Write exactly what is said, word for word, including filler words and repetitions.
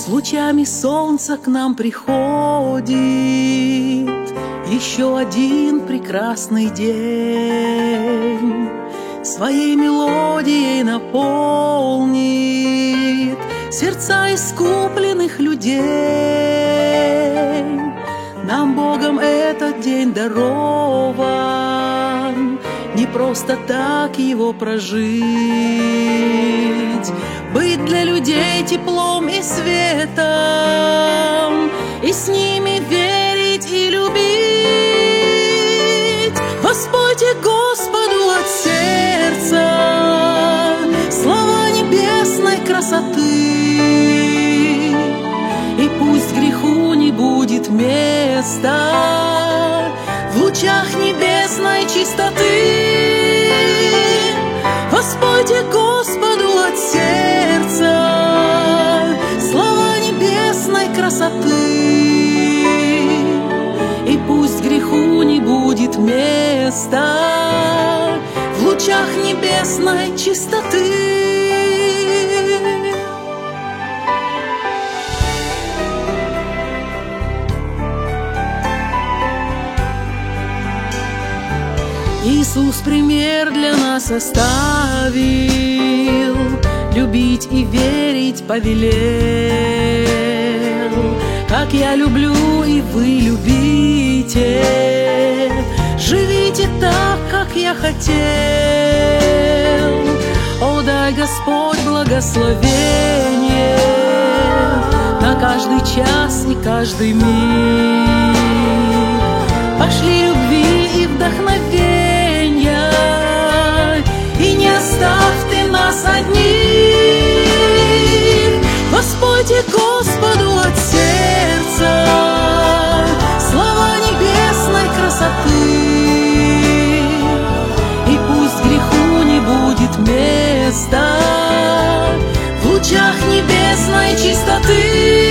С лучами солнца к нам приходит еще один прекрасный день. Своей мелодией наполнит сердца искупленных людей. Нам Богом этот день дарован, не просто так его прожить. Быть для людей теплом и светом, и с ними верить и любить. Воспойте Господу от сердца слова небесной красоты, и пусть греху не будет места в лучах небесной чистоты. Воспойте Господу от сердца слова небесной красоты, и пусть греху не будет места в лучах небесной чистоты. Иисус пример для нас оставил, любить и верить повелел. Как я люблю, и вы любите, живите так, как я хотел. О, дай, Господь, благословение на каждый час и каждый миг. Пошли любви и вдохновения, и не оставь ты нас одних. Воспойте Господу от сердца слова небесной красоты, и пусть греху не будет места в лучах небесной чистоты.